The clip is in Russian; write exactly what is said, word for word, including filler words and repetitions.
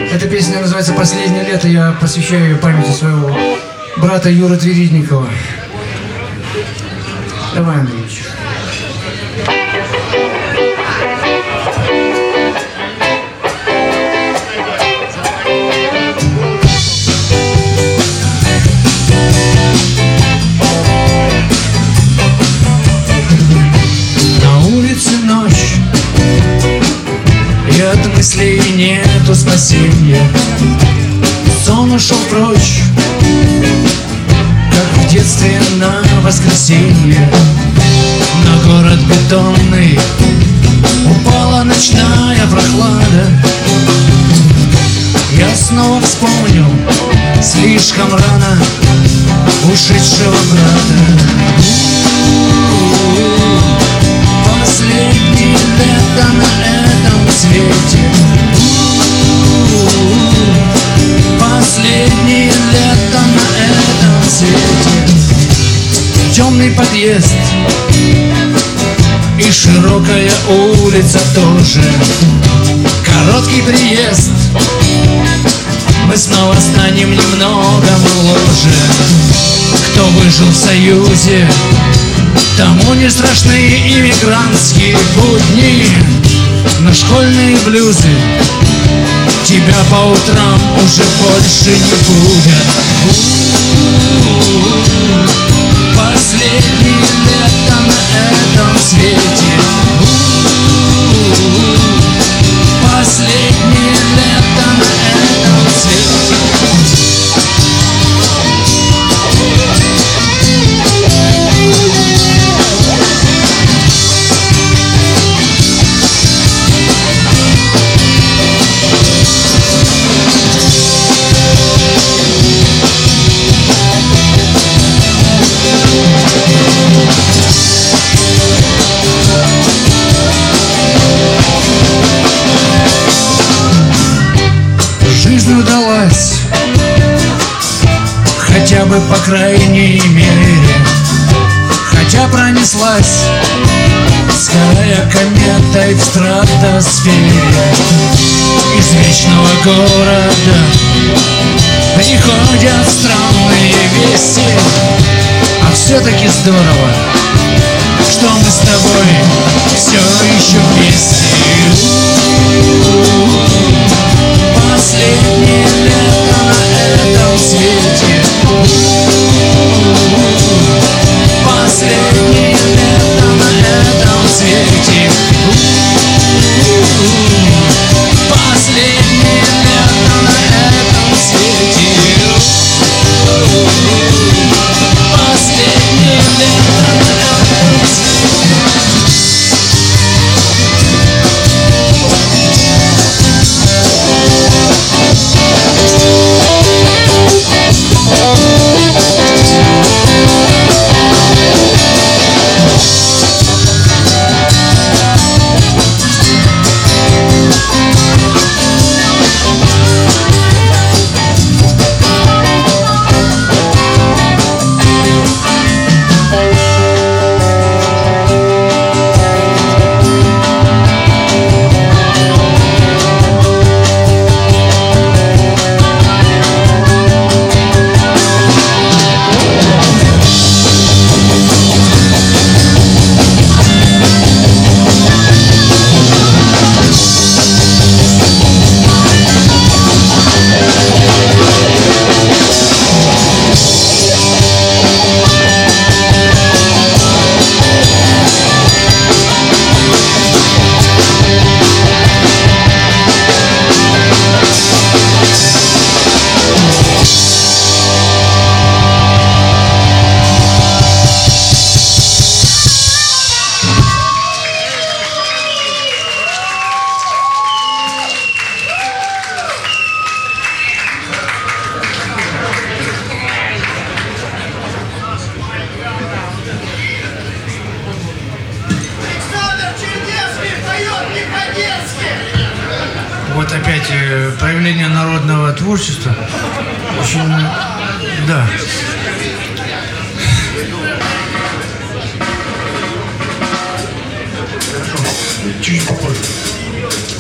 Эта песня называется «Последнее лето». Я посвящаю ее памяти своего брата Юры Тверидникова. Давай, Андреевич. От мыслей нету спасения. Сон ушел прочь, как в детстве на воскресенье. На город бетонный упала ночная прохлада. Я снова вспомнил слишком рано ушедшего брата. Последнее лето на этом свете. Последнее лето на этом свете. Темный подъезд и широкая улица тоже. Короткий приезд, мы снова станем немного моложе. Кто выжил в Союзе, тому не страшны иммигрантские будни. Но школьные блюзы тебя по утрам уже больше не будут. Последнее лето на этом свете. Последнее лето на этом свете. Жизнь удалась, хотя бы по крайней мере, хотя пронеслась скорая кометой в стратосфере. Из вечного города приходят странные вести, а все-таки здорово, что мы с тобой все еще вместе. Последнее лето на этом свете. Последнее лето на этом свете. Последнее лето на этом свете. Последнее лето на этом свете. Вот опять э, проявление народного творчества. Очень, да. Чуть попозже.